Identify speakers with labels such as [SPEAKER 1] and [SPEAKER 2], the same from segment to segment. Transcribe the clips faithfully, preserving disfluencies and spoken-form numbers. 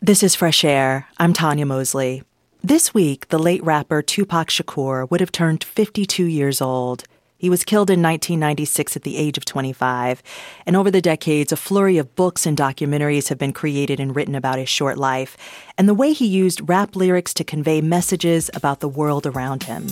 [SPEAKER 1] This is Fresh Air. I'm Tanya Mosley. This week, the late rapper Tupac Shakur would have turned fifty-two years old. He was killed in nineteen ninety-six at the age of twenty-five. And over the decades, a flurry of books and documentaries have been created and written about his short life and the way he used rap lyrics to convey messages about the world around him.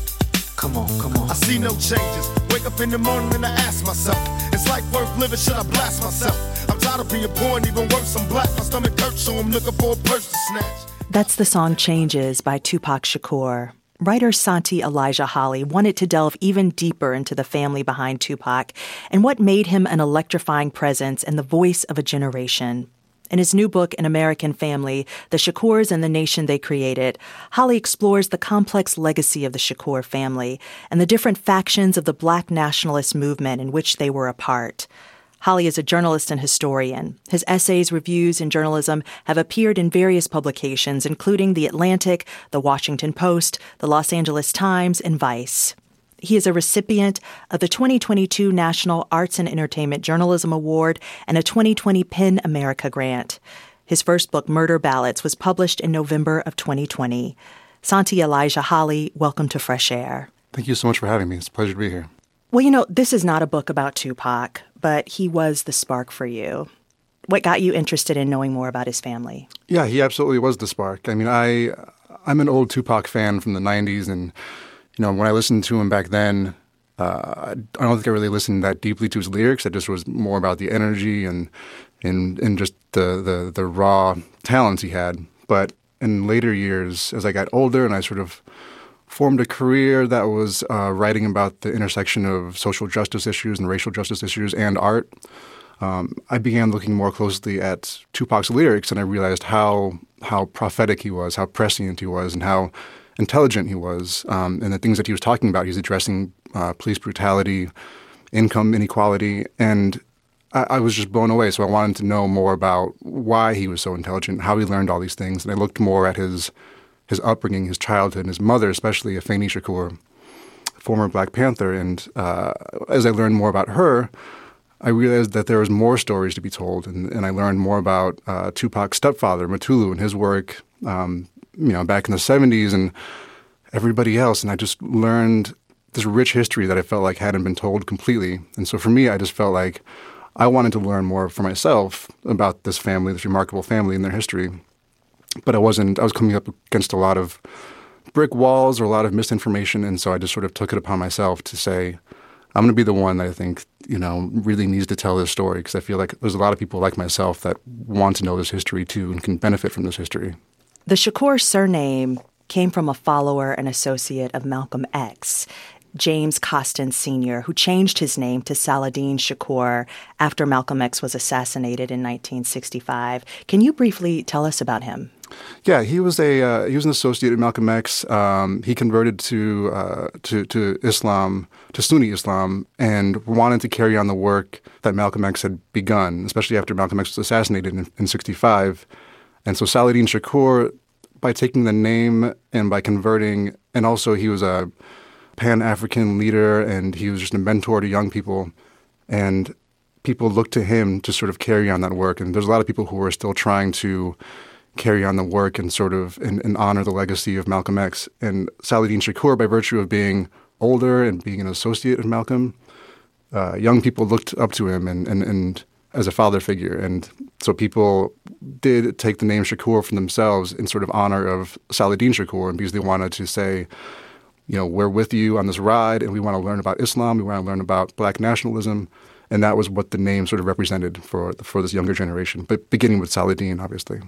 [SPEAKER 2] Come on, come on. I see no changes. Wake up in the morning and I ask myself, is life worth living? Should I blast myself? I'm tired of being poor and even worse, I'm black. My stomach hurts, so I'm looking for a purse to snatch.
[SPEAKER 1] That's the song Changes by Tupac Shakur. Writer Santi Elijah Holly wanted to delve even deeper into the family behind Tupac and what made him an electrifying presence and the voice of a generation. In his new book, An American Family, The Shakurs and the Nation They Created, Holly explores the complex legacy of the Shakur family and the different factions of the Black nationalist movement in which they were a part. Holly is a journalist and historian. His essays, reviews, and journalism have appeared in various publications, including The Atlantic, The Washington Post, The Los Angeles Times, and Vice. He is a recipient of the twenty twenty-two National Arts and Entertainment Journalism Award and a twenty twenty PEN America grant. His first book, Murder Ballads, was published in November of twenty twenty. Santi Elijah Holly, welcome to Fresh Air.
[SPEAKER 3] Thank you so much for having me. It's a pleasure to be here.
[SPEAKER 1] Well, you know, this is not a book about Tupac, but he was the spark for you. What got you interested in knowing more about his family?
[SPEAKER 3] Yeah, he absolutely was the spark. I mean, I, I'm an old Tupac fan from the nineties, and you know, when I listened to him back then, uh, I don't think I really listened that deeply to his lyrics. It just was more about the energy and and, and just the, the, the raw talents he had. But in later years, as I got older and I sort of formed a career that was uh, writing about the intersection of social justice issues and racial justice issues and art, um, I began looking more closely at Tupac's lyrics, and I realized how how prophetic he was, how prescient he was, and how intelligent he was, um, and the things that he was talking about. He's addressing uh, police brutality, income inequality, and I, I was just blown away. So I wanted to know more about why he was so intelligent, how he learned all these things, and I looked more at his his upbringing, his childhood, and his mother, especially Afeni Shakur, former Black Panther. And uh, as I learned more about her, I realized that there was more stories to be told, and, and I learned more about uh, Tupac's stepfather, Mutulu, and his work, um, you know, back in the seventies, and everybody else. And I just learned this rich history that I felt like hadn't been told completely. And so for me, I just felt like I wanted to learn more for myself about this family, this remarkable family and their history. But I wasn't, I was coming up against a lot of brick walls or a lot of misinformation. And so I just sort of took it upon myself to say, I'm going to be the one that I think, you know, really needs to tell this story, because I feel like there's a lot of people like myself that want to know this history too and can benefit from this history.
[SPEAKER 1] The Shakur surname came from a follower and associate of Malcolm X, James Costin Senior, who changed his name to Saladin Shakur after Malcolm X was assassinated in nineteen sixty-five. Can you briefly tell us about him?
[SPEAKER 3] Yeah, he was a uh, he was an associate of Malcolm X. Um, he converted to uh, to to Islam, to Sunni Islam, and wanted to carry on the work that Malcolm X had begun, especially after Malcolm X was assassinated in, in sixty-five. And so Saladin Shakur, by taking the name and by converting, and also he was a Pan-African leader, and he was just a mentor to young people, and people looked to him to sort of carry on that work. And there's a lot of people who are still trying to carry on the work and sort of and, and honor the legacy of Malcolm X. And Saladin Shakur, by virtue of being older and being an associate of Malcolm, uh, young people looked up to him and, and, and as a father figure. And so people did take the name Shakur for themselves in sort of honor of Saladin Shakur, and because they wanted to say, you know, we're with you on this ride, and we want to learn about Islam, we want to learn about Black nationalism. And that was what the name sort of represented for for this younger generation, but beginning with Saladin, obviously.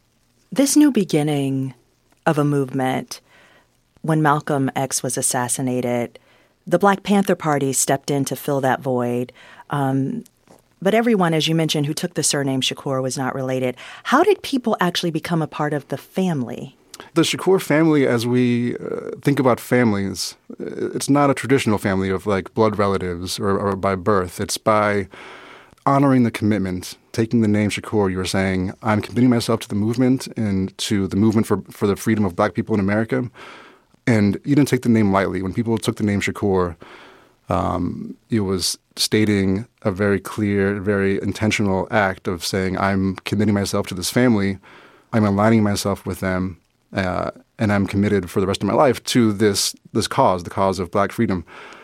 [SPEAKER 1] This new beginning of a movement, when Malcolm X was assassinated, the Black Panther Party stepped in to fill that void. Um, but everyone, as you mentioned, who took the surname Shakur was not related. How did people actually become a part of the family?
[SPEAKER 3] The Shakur family, as we uh, think about families, it's not a traditional family of like blood relatives or, or by birth. It's by honoring the commitment, taking the name Shakur. You were saying, I'm committing myself to the movement and to the movement for, for the freedom of Black people in America. And you didn't take the name lightly. When people took the name Shakur, um, it was stating a very clear, very intentional act of saying, I'm committing myself to this family I'm aligning myself with them, uh, and I'm committed for the rest of my life to this this cause, the cause of Black freedom.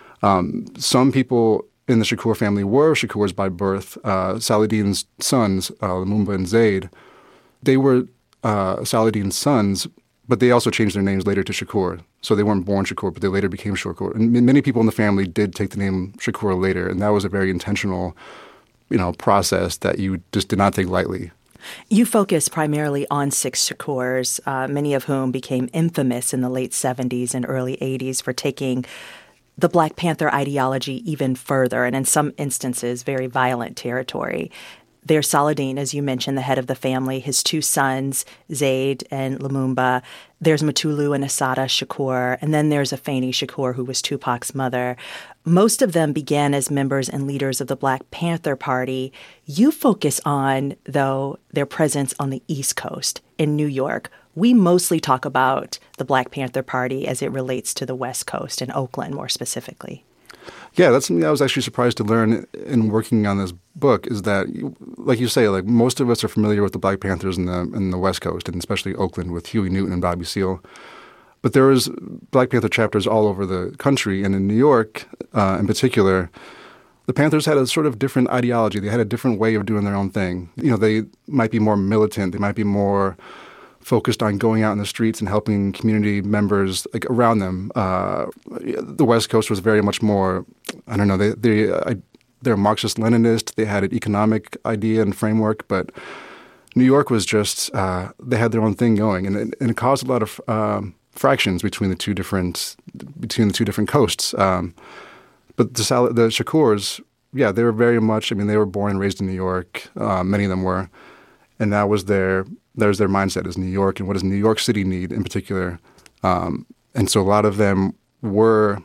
[SPEAKER 3] Um, some people in the Shakur family were Shakurs by birth. Uh, Saladin's sons, uh, Lumumba and Zaid, they were uh, Saladin's sons, but they also changed their names later to Shakur. So they weren't born Shakur, but they later became Shakur. And many people in the family did take the name Shakur later, and that was a very intentional, you know, process that you just did not take lightly.
[SPEAKER 1] You focus primarily on six Shakurs, uh, many of whom became infamous in the late seventies and early eighties for taking the Black Panther ideology even further, and in some instances, very violent territory. There's Saladin, as you mentioned, the head of the family, his two sons, Zaid and Lumumba. There's Mutulu and Assata Shakur, and then there's Afeni Shakur, who was Tupac's mother. Most of them began as members and leaders of the Black Panther Party. You focus on, though, their presence on the East Coast in New York. We mostly talk about the Black Panther Party as it relates to the West Coast and Oakland more specifically.
[SPEAKER 3] Yeah, that's something I was actually surprised to learn in working on this book is that, like you say, like most of us are familiar with the Black Panthers in the in the West Coast, and especially Oakland with Huey Newton and Bobby Seale. But there was Black Panther chapters all over the country, and in New York uh, in particular, the Panthers had a sort of different ideology. They had a different way of doing their own thing. You know, they might be more militant. They might be more focused on going out in the streets and helping community members like around them. Uh, the West Coast was very much more, I don't know, they, they, I, they're Marxist-Leninist. They had an economic idea and framework, but New York was just, uh, they had their own thing going, and it, and it caused a lot of um, fractions between the two different, between the two different coasts. Um, but the, the Shakurs, yeah, they were very much, I mean, they were born and raised in New York. Uh, many of them were. And that was their, there's their mindset is New York, and what does New York City need in particular. Um, and so a lot of them were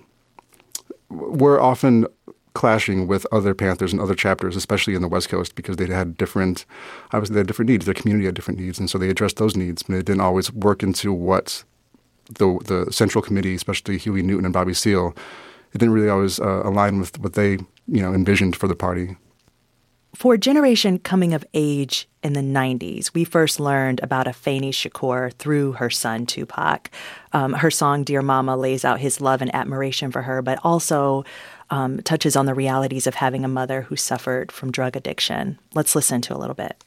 [SPEAKER 3] were often clashing with other Panthers and other chapters, especially in the West Coast, because they had different, obviously they had different needs. Their community had different needs, and so they addressed those needs, but it didn't always work into what the the Central Committee, especially Huey Newton and Bobby Seale, it didn't really always uh, align with what they, you know, envisioned for the party.
[SPEAKER 1] For a generation coming of age in the nineties, we first learned about Afeni Shakur through her son, Tupac. Um, her song, Dear Mama, lays out his love and admiration for her, but also um, touches on the realities of having a mother who suffered from drug addiction. Let's listen to a little bit.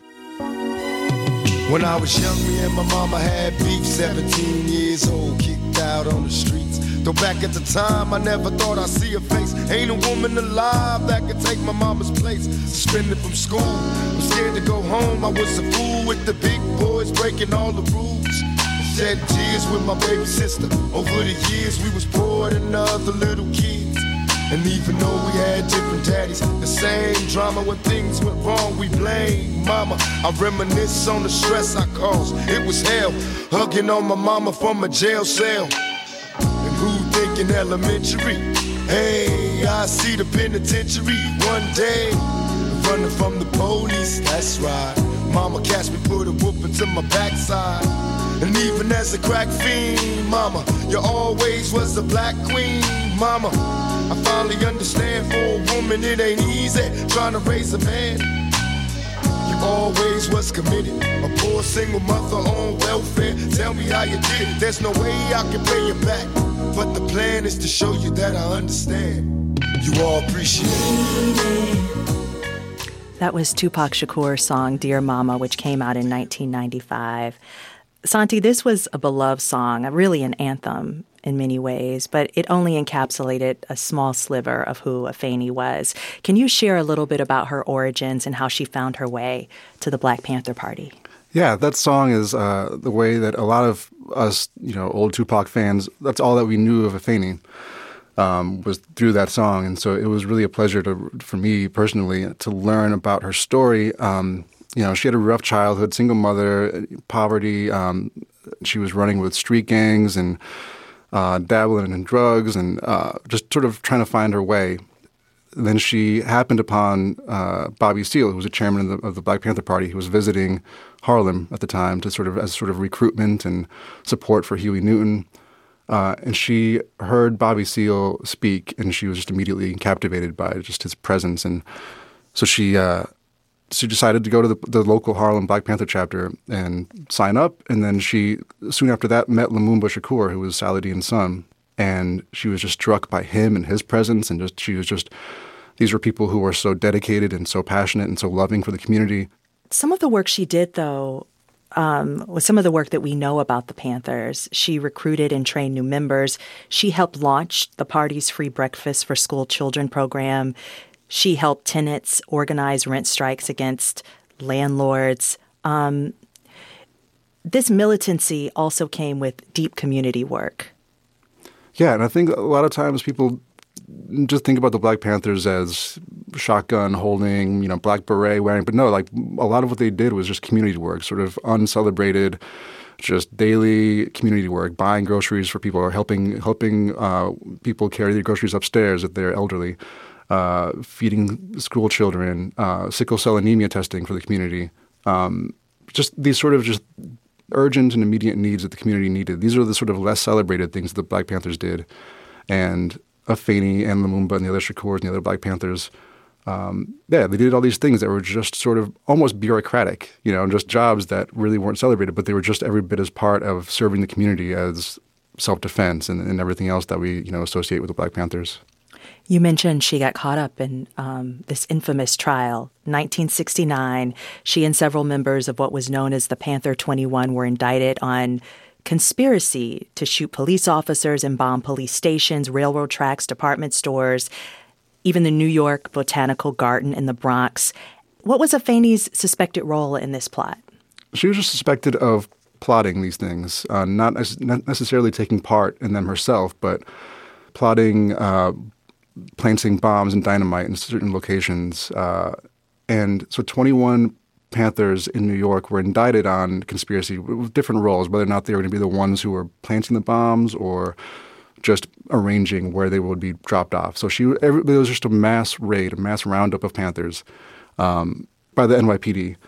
[SPEAKER 2] When I was young, me and my mama had beef, seventeen years old, kicked out on the streets. Though back at the time, I never thought I'd see her face. Ain't a woman alive that could take my mama's place. Suspended from school, I'm scared to go home. I was a fool with the big boys, breaking all the rules. Shed tears with my baby sister. Over the years, we was poor than other little kids. And even though we had different daddies, the same drama when things went wrong, we blame mama. I reminisce on the stress I caused. It was hell, hugging on my mama from a jail cell. And who thinking elementary? Hey, I see the penitentiary one day. Running from the police, that's right. Mama catch me, put a whooping to my backside. And even as a crack fiend, mama, you always was the black queen, mama. I finally understand for a woman it ain't easy trying to raise a man. You always was committed, a poor single mother on welfare. Tell me how you did it, there's no way I can pay you back. But the plan is to show you that I understand. You all appreciate it.
[SPEAKER 1] That was Tupac Shakur's song, Dear Mama, which came out in nineteen ninety-five. Santi, this was a beloved song, really an anthem in many ways, but it only encapsulated a small sliver of who Afeni was. Can you share a little bit about her origins and how she found her way to the Black Panther Party?
[SPEAKER 3] Yeah, that song is uh, the way that a lot of us, you know, old Tupac fans, that's all that we knew of Afeni, um, was through that song. And so it was really a pleasure to, for me personally to learn about her story. Um, you know, she had a rough childhood, single mother, poverty. Um, she was running with street gangs and uh, dabbling in drugs and uh, just sort of trying to find her way. Then she happened upon uh, Bobby Seale, who was a chairman of the, of the Black Panther Party, who was visiting Harlem at the time to sort of as sort of recruitment and support for Huey Newton. Uh, and she heard Bobby Seale speak, and she was just immediately captivated by just his presence. And so she uh, she decided to go to the, the local Harlem Black Panther chapter and sign up. And then she, soon after that, met Lumumba Shakur, who was Saladin's son. And she was just struck by him and his presence. And just she was just, these were people who were so dedicated and so passionate and so loving for the community.
[SPEAKER 1] Some of the work she did, though, um, was some of the work that we know about the Panthers. She recruited and trained new members. She helped launch the party's free breakfast for school children program. She helped tenants organize rent strikes against landlords. Um, this militancy also came with deep community work.
[SPEAKER 3] Yeah, and I think a lot of times people just think about the Black Panthers as shotgun holding, you know, black beret wearing. But no, like a lot of what they did was just community work, sort of uncelebrated, just daily community work, buying groceries for people or helping helping uh, people carry their groceries upstairs if they're elderly. Uh, feeding school children, uh, sickle cell anemia testing for the community. Um, just these sort of just urgent and immediate needs that the community needed. These are the sort of less celebrated things that the Black Panthers did. And Afeni and Lumumba and the other Shakurs and the other Black Panthers, um, yeah, they did all these things that were just sort of almost bureaucratic, you know, just jobs that really weren't celebrated, but they were just every bit as part of serving the community as self-defense and, and everything else that we, you know, associate with the Black Panthers.
[SPEAKER 1] You mentioned she got caught up in um, this infamous trial. nineteen sixty-nine, she and several members of what was known as the Panther twenty-one were indicted on conspiracy to shoot police officers and bomb police stations, railroad tracks, department stores, even the New York Botanical Garden in the Bronx. What was Afeni's suspected role in this plot?
[SPEAKER 3] She was just suspected of plotting these things, uh, not, not necessarily taking part in them herself, but plotting uh planting bombs and dynamite in certain locations. Uh, and so twenty-one Panthers in New York were indicted on conspiracy with different roles, whether or not they were going to be the ones who were planting the bombs or just arranging where they would be dropped off. So she, every, it was just a mass raid, a mass roundup of Panthers um, by the N Y P D.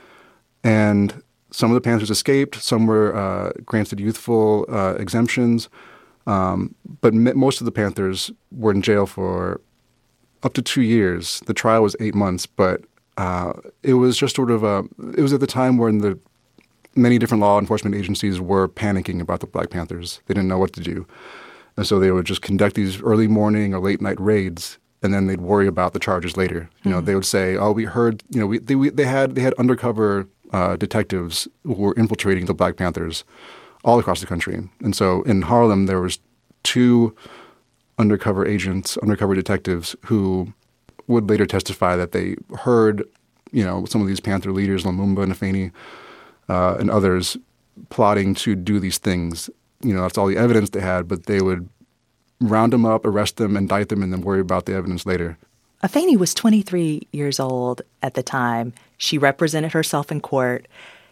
[SPEAKER 3] And some of the Panthers escaped. Some were uh, granted youthful uh, exemptions. Um, but m- most of the Panthers were in jail for up to two years. The trial was eight months, but uh, it was just sort of a, it was at the time when the many different law enforcement agencies were panicking about the Black Panthers. They didn't know what to do. And so they would just conduct these early morning or late night raids, and then they'd worry about the charges later. You know, mm-hmm. They would say, oh, we heard, you know, we, they, we, they had, they had undercover uh, detectives who were infiltrating the Black Panthers all across the country. And so in Harlem, there was two undercover agents, undercover detectives who would later testify that they heard, you know, some of these Panther leaders, Lumumba and Afeni uh, and others, plotting to do these things. You know, that's all the evidence they had, but they would round them up, arrest them, indict them, and then worry about the evidence later.
[SPEAKER 1] Afeni was twenty-three years old at the time. She represented herself in court.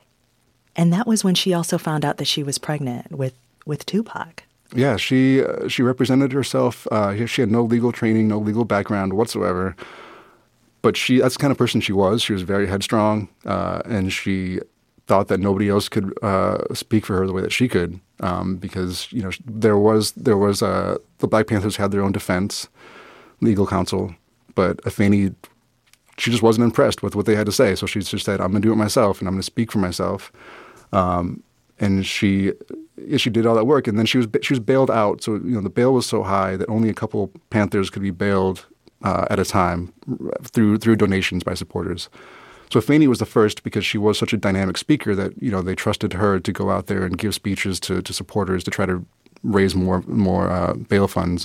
[SPEAKER 1] And that was when she also found out that she was pregnant with, with Tupac.
[SPEAKER 3] Yeah, she uh, she represented herself. Uh, she had no legal training, no legal background whatsoever. But she that's the kind of person she was. She was very headstrong, uh, and she thought that nobody else could uh, speak for her the way that she could, um, because you know there was there was uh, the Black Panthers had their own defense, legal counsel, but Afeni, she just wasn't impressed with what they had to say. So she just said, "I'm going to do it myself, and I'm going to speak for myself." Um, and she she did all that work, and then she was she was bailed out. So you know the bail was so high that only a couple Panthers could be bailed uh, at a time through through donations by supporters. So Afeni was the first because she was such a dynamic speaker that you know they trusted her to go out there and give speeches to, to supporters to try to raise more more uh, bail funds.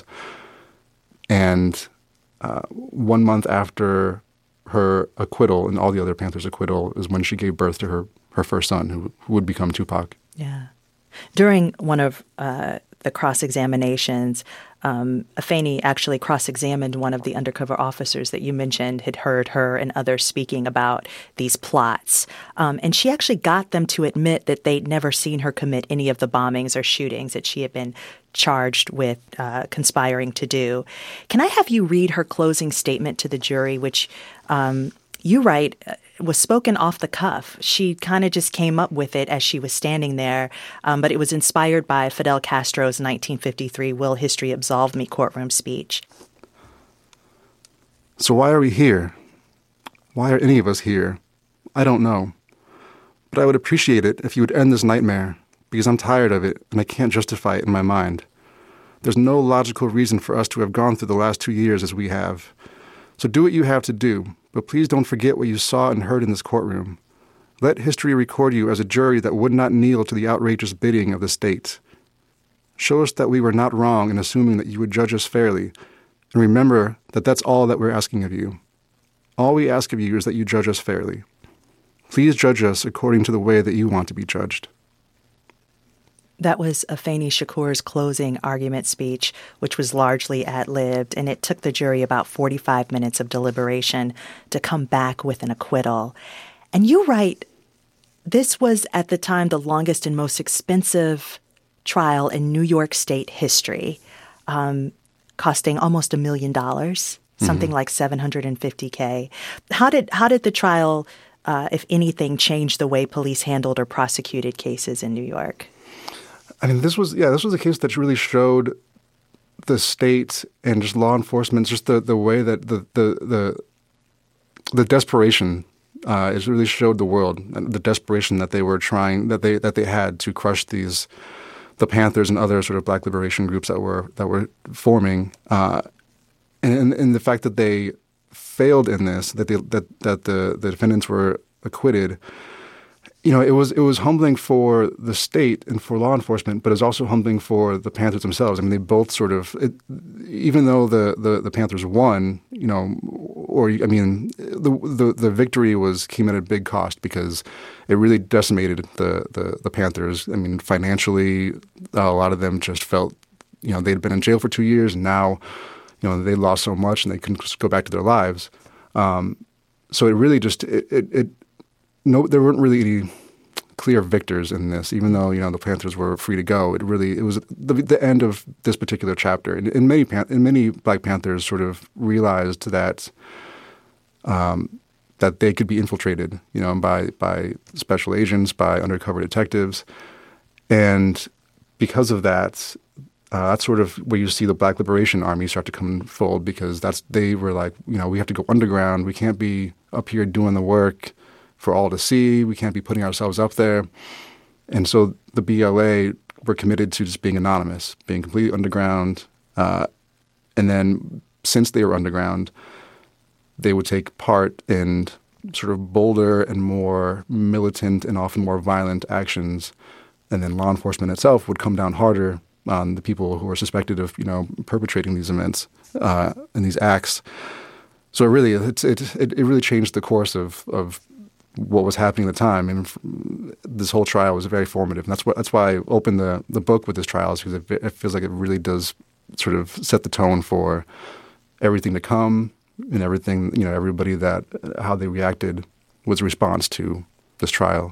[SPEAKER 3] And uh, one month after her acquittal and all the other Panthers' acquittal is when she gave birth to her her first son, who, who would become Tupac.
[SPEAKER 1] Yeah. During one of uh, the cross-examinations, um, Afeni actually cross-examined one of the undercover officers that you mentioned had heard her and others speaking about these plots. Um, and she actually got them to admit that they'd never seen her commit any of the bombings or shootings that she had been charged with uh, conspiring to do. Can I have you read her closing statement to the jury, which um, you write was spoken off the cuff. She kind of just came up with it as she was standing there, um, but it was inspired by Fidel Castro's nineteen fifty-three Will History Absolve Me courtroom speech.
[SPEAKER 3] So why are we here? Why are any of us here? I don't know. But I would appreciate it if you would end this nightmare, because I'm tired of it and I can't justify it in my mind. There's no logical reason for us to have gone through the last two years as we have. So do what you have to do, but please don't forget what you saw and heard in this courtroom. Let history record you as a jury that would not kneel to the outrageous bidding of the state. Show us that we were not wrong in assuming that you would judge us fairly, and remember that that's all that we're asking of you. All we ask of you is that you judge us fairly. Please judge us according to the way that you want to be judged.
[SPEAKER 1] That was Afeni Shakur's closing argument speech, which was largely ad-libbed, and it took the jury about forty-five minutes of deliberation to come back with an acquittal. And you write, this was at the time the longest and most expensive trial in New York State history, um, costing almost a million dollars, something mm-hmm. like seven hundred fifty thousand dollars. How did how did the trial, uh, if anything, change the way police handled or prosecuted cases in New York?
[SPEAKER 3] I mean, this was yeah, this was a case that really showed the state and just law enforcement, just the, the way that the the the, the desperation. Uh, it really showed the world the desperation that they were trying that they that they had to crush these the Panthers and other sort of Black liberation groups that were that were forming, uh, and and the fact that they failed in this, that they, that that the, the defendants were acquitted. You know, it was it was humbling for the state and for law enforcement, but it was also humbling for the Panthers themselves. I mean, they both sort of, it, even though the, the, the Panthers won, you know, or I mean, the, the the victory was came at a big cost because it really decimated the the, the Panthers. I mean, financially, uh, a lot of them just felt, you know, they'd been in jail for two years, and now, you know, they lost so much, and they couldn't just go back to their lives. Um, so it really just it it. it No, there weren't really any clear victors in this, even though, you know, the Panthers were free to go. It really, it was the, the end of this particular chapter. And, and many and many Black Panthers sort of realized that um, that they could be infiltrated, you know, by by special agents, by undercover detectives, and because of that, uh, that's sort of where you see the Black Liberation Army start to come fold, because that's they were like, you know, we have to go underground. We can't be up here doing the work for all to see. We can't be putting ourselves up there. And so the B L A were committed to just being anonymous, being completely underground. Uh, and then since they were underground, they would take part in sort of bolder and more militant and often more violent actions. And then law enforcement itself would come down harder on the people who were suspected of, you know, perpetrating these events uh, and these acts. So really, it's, it, it, it really changed the course of, of what was happening at the time, and this whole trial was very formative. And that's what that's why I opened the the book with this trial, is because it, it feels like it really does sort of set the tone for everything to come, and everything, you know, everybody that how they reacted was a response to this trial.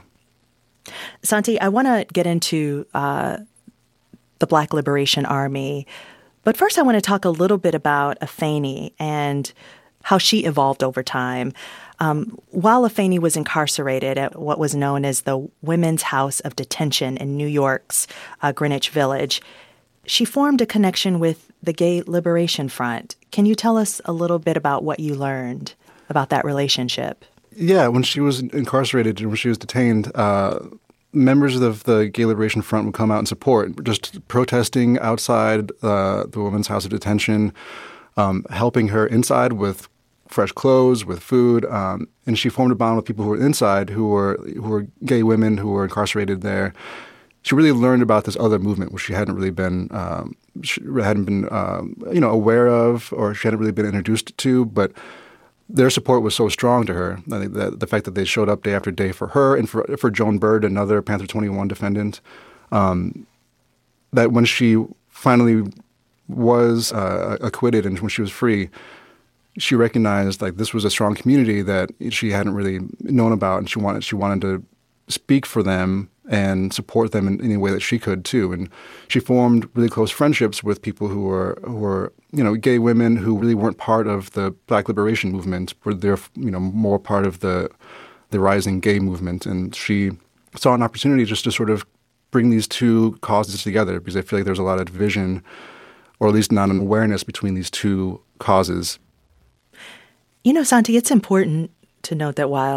[SPEAKER 1] Santi, I want to get into uh, the Black Liberation Army, but first I want to talk a little bit about Afeni and how she evolved over time. Um, while Afeni was incarcerated at what was known as the Women's House of Detention in New York's uh, Greenwich Village, she formed a connection with the Gay Liberation Front. Can you tell us a little bit about what you learned about that relationship?
[SPEAKER 3] Yeah, when she was incarcerated and when she was detained, uh, members of the Gay Liberation Front would come out and support, just protesting outside uh, the Women's House of Detention, um, helping her inside with fresh clothes, with food, um, and she formed a bond with people who were inside, who were who were gay women who were incarcerated there. She really learned about this other movement, which she hadn't really been um, she hadn't been um, you know aware of, or she hadn't really been introduced to. But their support was so strong to her. I think that the fact that they showed up day after day for her and for for Joan Bird, another Panther twenty-one defendant, um, that when she finally was uh, acquitted and when she was free, she recognized like this was a strong community that she hadn't really known about, and she wanted she wanted to speak for them and support them in any way that she could too. And she formed really close friendships with people who were who were you know gay women who really weren't part of the Black liberation movement, but they're you know more part of the the rising gay movement. And she saw an opportunity just to sort of bring these two causes together, because I feel like there's a lot of division, or at least not an awareness between these two causes.
[SPEAKER 1] You know, Santi, it's important to note that while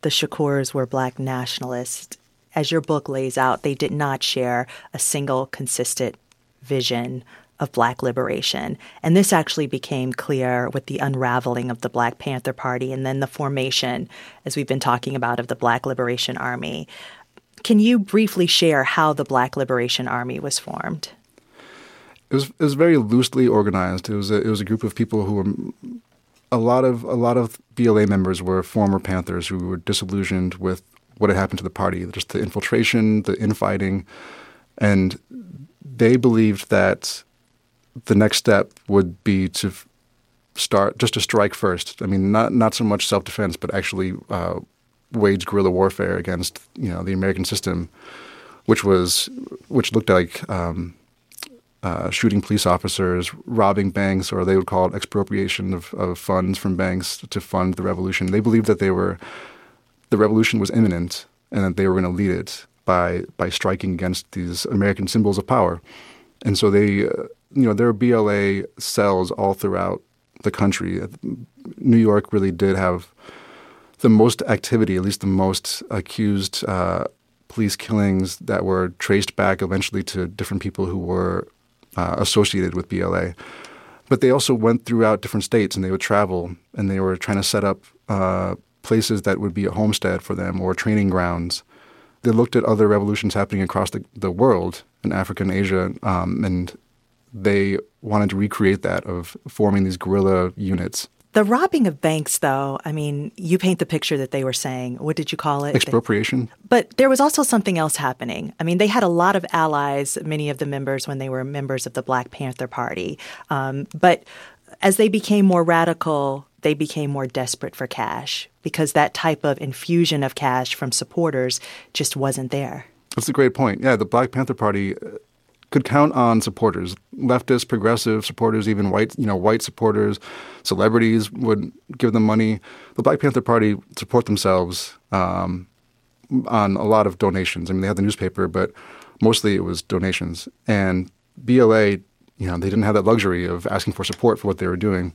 [SPEAKER 1] the Shakurs were Black nationalists. As your book lays out, they did not share a single consistent vision of Black liberation. And this actually became clear with the unraveling of the Black Panther Party and then the formation, as we've been talking about, of the Black Liberation Army. Can you briefly share how the Black Liberation Army was formed?
[SPEAKER 3] It was it was very loosely organized. It was a, it was a group of people who were a lot of a lot of B L A members were former Panthers who were disillusioned with what had happened to the party, just the infiltration, the infighting, and they believed that the next step would be to start just to strike first. I mean, not not so much self-defense, but actually uh, wage guerrilla warfare against you know the American system, which was which looked like um, uh, shooting police officers, robbing banks, or they would call it expropriation of, of funds from banks to fund the revolution. They believed that they were the revolution was imminent and that they were going to lead it by by striking against these American symbols of power. And so they, uh, you know, there are B L A cells all throughout the country. New York really did have the most activity, at least the most accused uh, police killings that were traced back eventually to different people who were uh, associated with B L A. But they also went throughout different states and they would travel and they were trying to set up uh, places that would be a homestead for them or training grounds. They looked at other revolutions happening across the, the world in Africa and Asia, um, and they wanted to recreate that of forming these guerrilla units.
[SPEAKER 1] The robbing of banks, though, I mean, you paint the picture that they were saying. What did you call it?
[SPEAKER 3] Expropriation.
[SPEAKER 1] But there was also something else happening. I mean, they had a lot of allies, many of the members, when they were members of the Black Panther Party. Um, but as they became more radical, they became more desperate for cash because that type of infusion of cash from supporters just wasn't there.
[SPEAKER 3] That's a great point. Yeah, the Black Panther Party could count on supporters, leftist, progressive supporters, even white, you know, white supporters. Celebrities would give them money. The Black Panther Party support themselves um, on a lot of donations. I mean, they had the newspaper, but mostly it was donations. And B L A, you know, they didn't have that luxury of asking for support for what they were doing,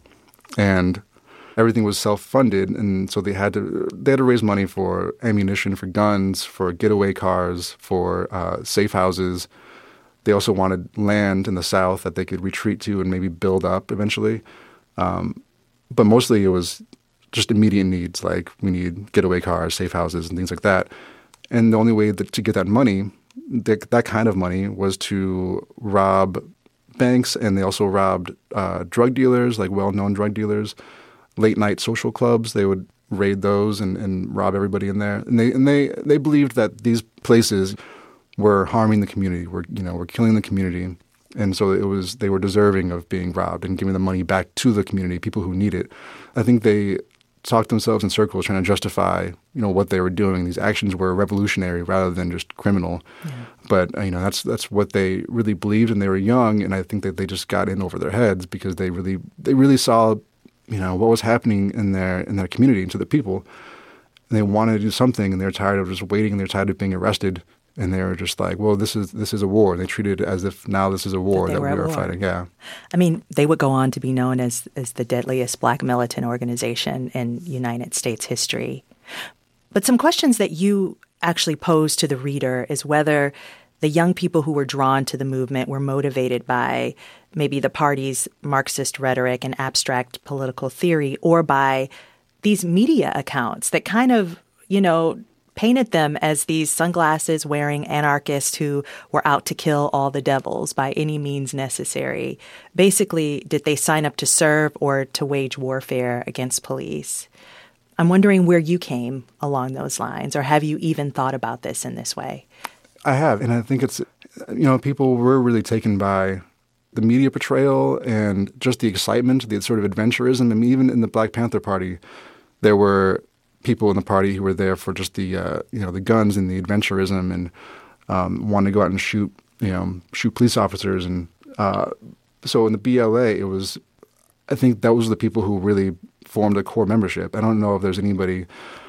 [SPEAKER 3] and everything was self-funded, and so they had to they had to raise money for ammunition, for guns, for getaway cars, for uh, safe houses. They also wanted land in the South that they could retreat to and maybe build up eventually. Um, but mostly it was just immediate needs, like we need getaway cars, safe houses, and things like that. And the only way that, to get that money, that, that kind of money, was to rob banks, and they also robbed uh, drug dealers, like well-known drug dealers. Late-night social clubs, they would raid those and, and rob everybody in there. And they and they, they believed that these places were harming the community, were you know, were killing the community. And so it was they were deserving of being robbed and giving the money back to the community, people who need it. I think they talked themselves in circles trying to justify, you know, what they were doing. These actions were revolutionary rather than just criminal. Yeah. But, you know, that's that's what they really believed, and they were young, and I think that they just got in over their heads because they really they really saw, you know, what was happening in their in their community and to the people. And they wanted to do something, and they're tired of just waiting, and they're tired of being arrested. And they were just like, well, this is this is a war. And they treated it as if now this is a war that, that we are war. fighting. Yeah.
[SPEAKER 1] I mean, they would go on to be known as, as the deadliest Black militant organization in United States history. But some questions that you actually pose to the reader is whether the young people who were drawn to the movement were motivated by maybe the party's Marxist rhetoric and abstract political theory, or by these media accounts that kind of, you know, painted them as these sunglasses-wearing anarchists who were out to kill all the devils by any means necessary. Basically, did they sign up to serve or to wage warfare against police? I'm wondering where you came along those lines, or have you even thought about this in this way?
[SPEAKER 3] I have, and I think it's, you know, people were really taken by the media portrayal and just the excitement, the sort of adventurism. I mean, even in the Black Panther Party, there were people in the party who were there for just the uh, you know the guns and the adventurism and um, wanted to go out and shoot you know shoot police officers, and uh, so in the B L A it was I think those were the people who really formed a core membership. I don't know if there's anybody,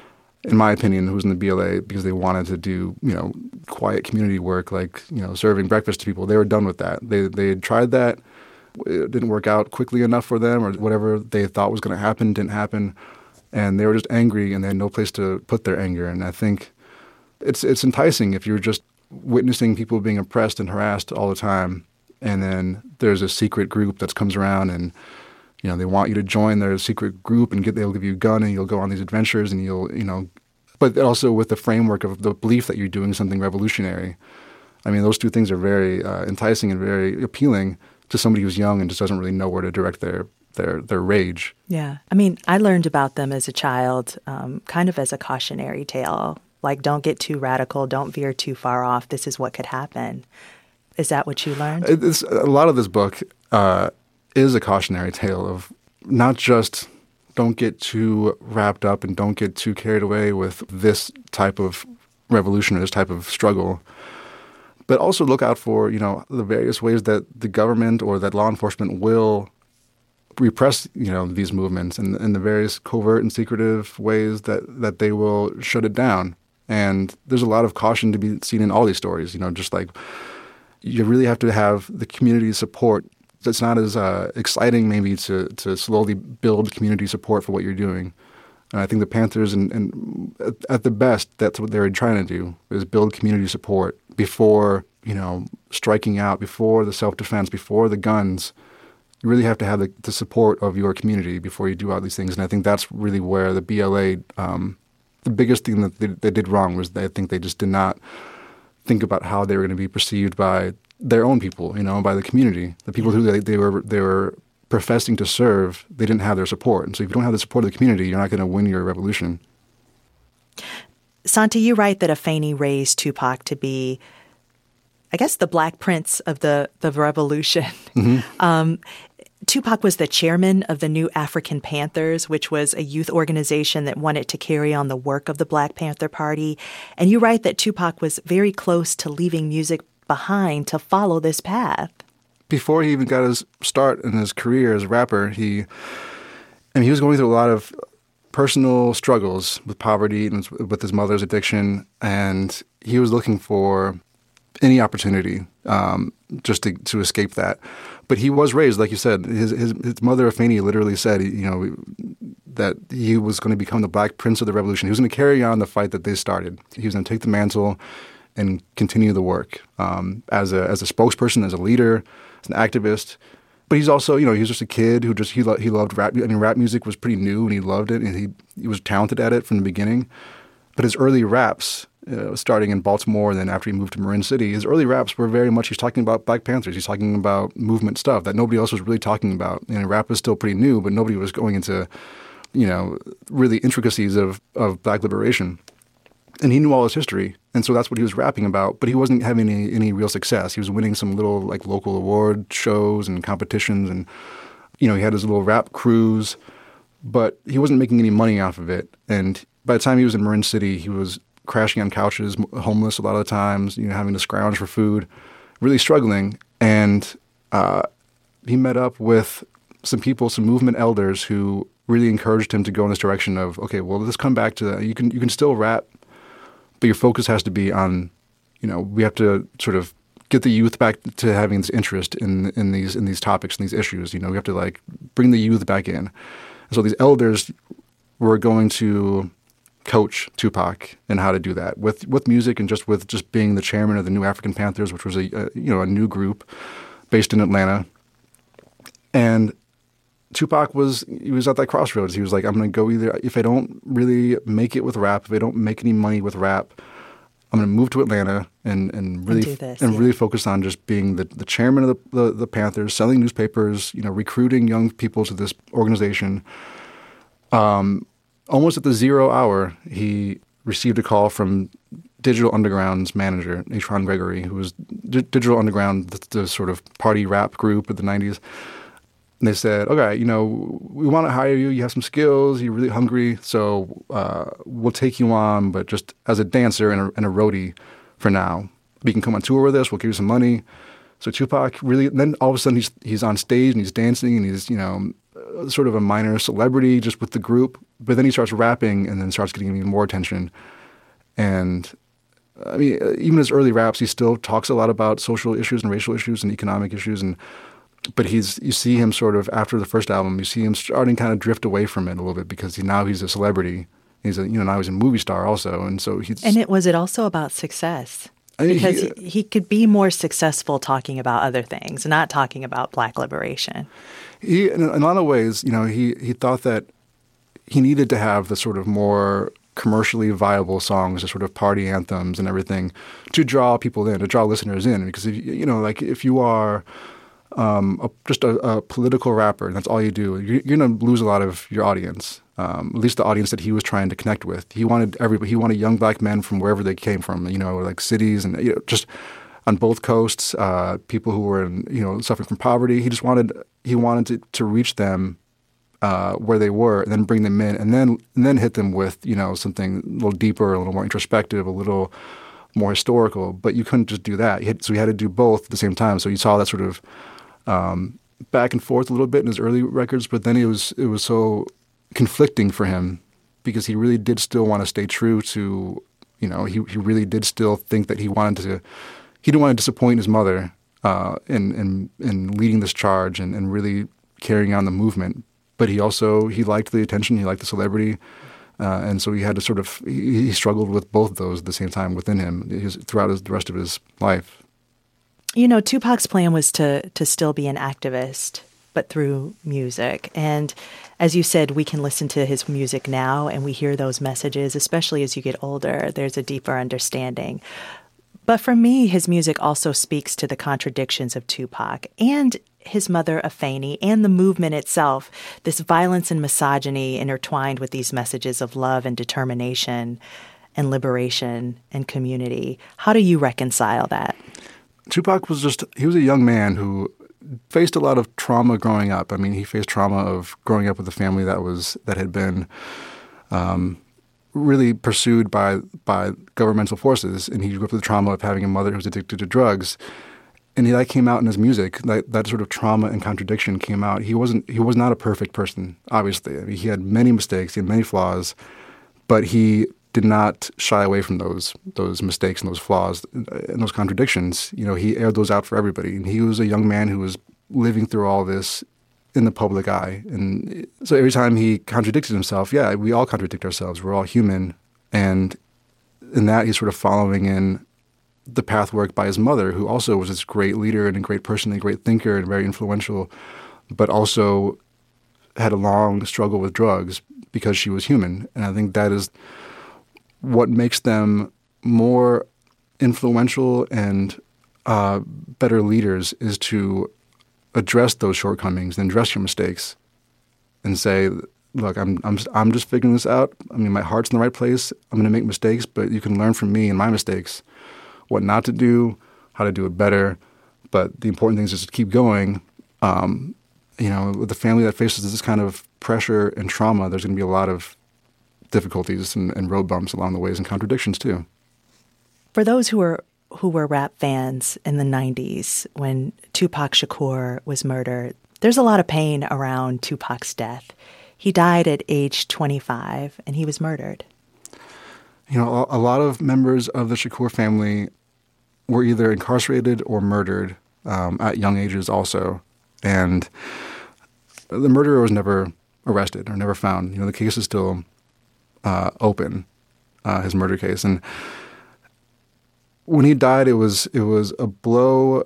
[SPEAKER 3] in my opinion, who's in the B L A because they wanted to do you know quiet community work like you know serving breakfast to people. They were done with that. They they had tried that. It didn't work out quickly enough for them, or whatever they thought was going to happen didn't happen. and they were just angry and they had no place to put their anger. And I think it's it's enticing if you're just witnessing people being oppressed and harassed all the time, and then there's a secret group that comes around and you know they want you to join their secret group and get they'll give you a gun and you'll go on these adventures and you'll you know, but also with the framework of the belief that you're doing something revolutionary. I mean, those two things are very uh, enticing and very appealing to somebody who's young and just doesn't really know where to direct their their their rage.
[SPEAKER 1] Yeah. I mean, I learned about them as a child, um, kind of as a cautionary tale. Like, don't get too radical, don't veer too far off. This is what could happen. Is that what you learned?
[SPEAKER 3] It's, a lot of this book uh, is a cautionary tale of not just don't get too wrapped up and don't get too carried away with this type of revolution or this type of struggle, but also look out for, you know, the various ways that the government or that law enforcement will repress, you know, these movements and, and the various covert and secretive ways that, that they will shut it down. And there's a lot of caution to be seen in all these stories, you know, just like you really have to have the community support. It's not as uh, exciting maybe to, to slowly build community support for what you're doing. And I think the Panthers, and, and at the best, that's what they're trying to do, is build community support before, you know, striking out, before the self-defense, before the guns. You really have to have the, the support of your community before you do all these things. And I think that's really where the B L A, um, the biggest thing that they, they did wrong was they, I think they just did not think about how they were going to be perceived by their own people, you know, by the community. The people who they, they were they were professing to serve, they didn't have their support. And so if you don't have the support of the community, you're not going to win your revolution.
[SPEAKER 1] Santi, you write that Afeni raised Tupac to be, I guess, the Black Prince of the, the revolution. Mm-hmm. Um, Tupac was the chairman of the New African Panthers, which was a youth organization that wanted to carry on the work of the Black Panther Party. And you write that Tupac was very close to leaving music behind to follow this path.
[SPEAKER 3] Before he even got his start in his career as a rapper, he, I mean, he was going through a lot of personal struggles with poverty and with his mother's addiction, and he was looking for any opportunity um, just to, to escape that. But he was raised, like you said, his his, his mother, Afeni, literally said, you know, that he was going to become the Black Prince of the Revolution. He was going to carry on the fight that they started. He was going to take the mantle and continue the work um, as a as a spokesperson, as a leader, as an activist. But he's also, you know, he was just a kid who just, he, lo- he loved rap. I mean, rap music was pretty new and he loved it and he, he was talented at it from the beginning. But his early raps, uh, starting in Baltimore and then after he moved to Marin City, his early raps were very much, he's talking about Black Panthers. He's talking about movement stuff that nobody else was really talking about. And rap was still pretty new, but nobody was going into, you know, really intricacies of, of Black liberation. And he knew all his history, and so that's what he was rapping about. But he wasn't having any, any real success. He was winning some little like local award shows and competitions, and you know he had his little rap crews, but he wasn't making any money off of it. And by the time he was in Marin City, he was crashing on couches, homeless a lot of the times, you know, having to scrounge for food, really struggling. And uh, he met up with some people, some movement elders, who really encouraged him to go in this direction of, okay, well, let's come back to that. You can you can still rap, but your focus has to be on, you know, we have to sort of get the youth back to having this interest in in these in these topics and these issues. You know, we have to like bring the youth back in. And so these elders were going to coach Tupac in how to do that with with music and just with just being the chairman of the New African Panthers, which was a, a you know a new group based in Atlanta. And Tupac was he was at that crossroads. He was like, I'm going to go either if I don't really make it with rap, if I don't make any money with rap, I'm going to move to Atlanta and and really and, this, and yeah. really focus on just being the, the chairman of the, the the Panthers, selling newspapers, you know, recruiting young people to this organization. Um, almost at the zero hour, he received a call from Digital Underground's manager, Natron Gregory, who was D- Digital Underground, the, the sort of party rap group of the nineties. And they said, okay, you know, we want to hire you. You have some skills. You're really hungry. So uh, we'll take you on, but just as a dancer and a, and a roadie for now. We can come on tour with us. We'll give you some money. So Tupac really, and then all of a sudden he's he's on stage and he's dancing and he's, you know, sort of a minor celebrity just with the group. But then he starts rapping and then starts getting even more attention. And I mean, even his early raps, he still talks a lot about social issues and racial issues and economic issues. And but he's you see him sort of after the first album, you see him starting to kind of drift away from it a little bit because he, now he's a celebrity. He's a you know now he's a movie star also, and so he's.
[SPEAKER 1] And it was it also about success
[SPEAKER 3] I mean,
[SPEAKER 1] because
[SPEAKER 3] he,
[SPEAKER 1] he, he could be more successful talking about other things, not talking about Black liberation.
[SPEAKER 3] He in a lot of ways, you know, he he thought that he needed to have the sort of more commercially viable songs, the sort of party anthems and everything, to draw people in, to draw listeners in. Because if you know, like if you are um, a, just a, a political rapper and that's all you do, you're, you're going to lose a lot of your audience. Um, at least the audience that he was trying to connect with. He wanted everybody. He wanted young Black men from wherever they came from. You know, like cities and you know, just on both coasts. Uh, people who were in, you know suffering from poverty. He just wanted he wanted to, to reach them uh, where they were, and then bring them in, and then and then hit them with you know something a little deeper, a little more introspective, a little more historical. But you couldn't just do that. He had, so he had to do both at the same time. So you saw that sort of um, back and forth a little bit in his early records. But then it was it was so conflicting for him because he really did still want to stay true to, you know, he, he really did still think that he wanted to, he didn't want to disappoint his mother uh, in, in, in leading this charge and, and really carrying on the movement. But he also, he liked the attention, he liked the celebrity. Uh, and so he had to sort of, he, he struggled with both of those at the same time within him his, throughout his, the rest of his life.
[SPEAKER 1] You know, Tupac's plan was to to still be an activist, but through music. And as you said, we can listen to his music now and we hear those messages, especially as you get older. There's a deeper understanding. But for me, his music also speaks to the contradictions of Tupac and his mother, Afeni, and the movement itself, this violence and misogyny intertwined with these messages of love and determination and liberation and community. How do you reconcile that?
[SPEAKER 3] Tupac was just, he was a young man who faced a lot of trauma growing up. I mean, he faced trauma of growing up with a family that was that had been um, really pursued by by governmental forces, and he grew up with the trauma of having a mother who was addicted to drugs. And he, that came out in his music. That that sort of trauma and contradiction came out. He wasn't he was not a perfect person, obviously. I mean, he had many mistakes, he had many flaws, but he did not shy away from those those mistakes and those flaws and those contradictions. You know, he aired those out for everybody. And he was a young man who was living through all this in the public eye. And so every time he contradicted himself, yeah, we all contradict ourselves. We're all human. And in that, he's sort of following in the path work by his mother, who also was this great leader and a great person and a great thinker and very influential, but also had a long struggle with drugs because she was human. And I think that is what makes them more influential and uh, better leaders is to address those shortcomings and address your mistakes and say, look, I'm I'm I'm just figuring this out. I mean, my heart's in the right place. I'm going to make mistakes, but you can learn from me and my mistakes, what not to do, how to do it better. But the important thing is just to keep going. Um, you know, with a family that faces this kind of pressure and trauma, there's going to be a lot of difficulties and, and road bumps along the ways and contradictions too.
[SPEAKER 1] For those who were who were rap fans in the nineties when Tupac Shakur was murdered, there's a lot of pain around Tupac's death. He died at age twenty-five and he was murdered.
[SPEAKER 3] You know, a, a lot of members of the Shakur family were either incarcerated or murdered um, at young ages also. And the murderer was never arrested or never found. You know, the case is still Uh, open, uh, his murder case, and when he died, it was it was a blow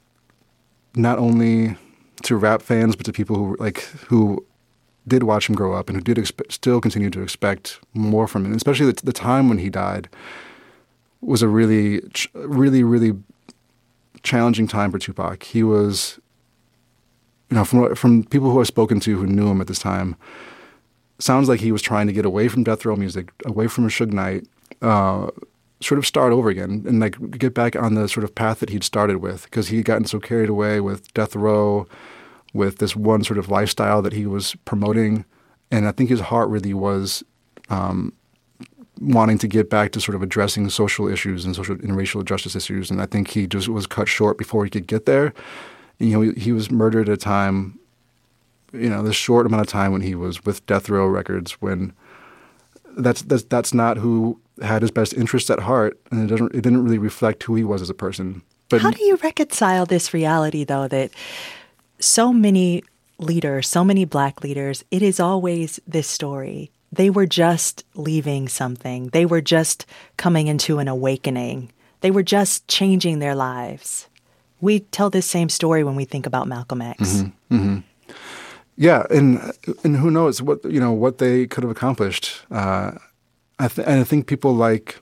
[SPEAKER 3] not only to rap fans but to people who like who did watch him grow up and who did expe- still continue to expect more from him. And especially the, the time when he died was a really, really, really challenging time for Tupac. He was, you know, from from people who I've spoken to who knew him at this time. Sounds like he was trying to get away from death row music, away from Suge Knight, uh, sort of start over again and like get back on the sort of path that he'd started with, because he'd gotten so carried away with death row, with this one sort of lifestyle that he was promoting. And I think his heart really was um, wanting to get back to sort of addressing social issues and social and racial justice issues. And I think he just was cut short before he could get there. And, you know, he, he was murdered at a time, you know, this short amount of time when he was with Death Row Records, when that's that's that's not who had his best interests at heart, and it doesn't it didn't really reflect who he was as a person. But
[SPEAKER 1] how do you reconcile this reality, though, that so many leaders, so many Black leaders, it is always this story. They were just leaving something. They were just coming into an awakening. They were just changing their lives. We tell this same story when we think about Malcolm X.
[SPEAKER 3] Mm-hmm, mm-hmm. Yeah, and and who knows what you know what they could have accomplished. Uh, I th- and I think people like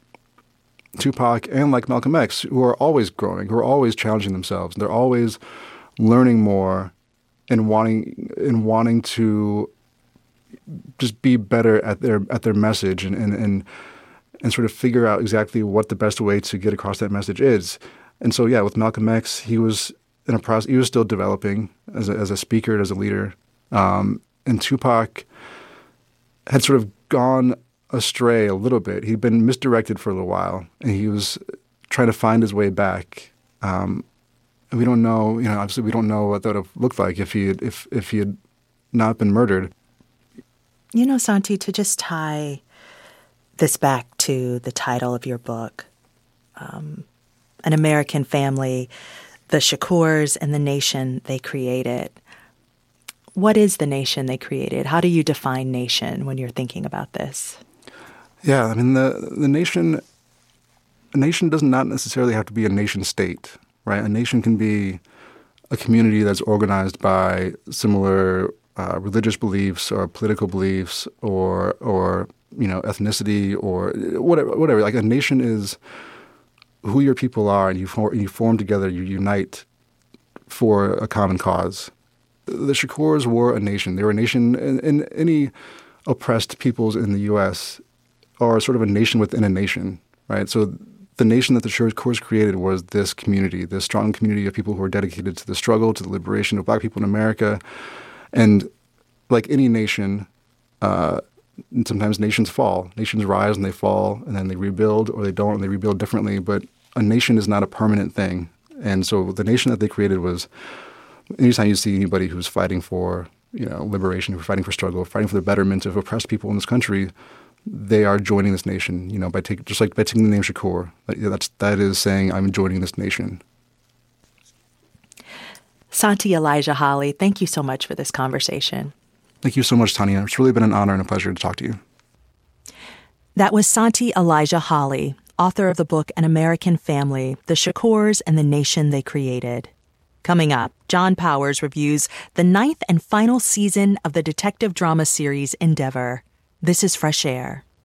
[SPEAKER 3] Tupac and like Malcolm X, who are always growing, who are always challenging themselves. They're always learning more and wanting and wanting to just be better at their at their message and, and, and and sort of figure out exactly what the best way to get across that message is. And so, yeah, with Malcolm X, he was in a process. He was still developing as a, as a speaker, as a leader. Um, and Tupac had sort of gone astray a little bit. He'd been misdirected for a little while, and he was trying to find his way back. Um, and we don't know, you know, obviously we don't know what that would have looked like if he had, if if he had not been murdered.
[SPEAKER 1] You know, Santi, to just tie this back to the title of your book, um, An American Family, the Shakurs and the nation they created. What is the nation they created? How do you define nation when you're thinking about this?
[SPEAKER 3] Yeah, I mean, the the nation, a nation does not necessarily have to be a nation state, right? A nation can be a community that's organized by similar uh, religious beliefs or political beliefs or or you know ethnicity or whatever. Whatever. Like a nation is who your people are, and you form, you form together, you unite for a common cause. The Shakurs were a nation. They were a nation, and, and any oppressed peoples in the U S are sort of a nation within a nation, right? So the nation that the Shakurs created was this community, this strong community of people who are dedicated to the struggle, to the liberation of Black people in America. And like any nation, uh, sometimes nations fall. Nations rise and they fall, and then they rebuild, or they don't, and they rebuild differently. But a nation is not a permanent thing. And so the nation that they created was, anytime you see anybody who's fighting for, you know, liberation, who's fighting for struggle, fighting for the betterment of oppressed people in this country, they are joining this nation, you know, by taking, just like by taking the name Shakur. That's, that is saying, I'm joining this nation.
[SPEAKER 1] Santi Elijah Holly, thank you so much for this conversation.
[SPEAKER 3] Thank you so much, Tanya. It's really been an honor and a pleasure to talk to you.
[SPEAKER 1] That was Santi Elijah Holly, author of the book An American Family, The Shakurs and the Nation They Created. Coming up, John Powers reviews the ninth and final season of the detective drama series Endeavor. This is Fresh Air.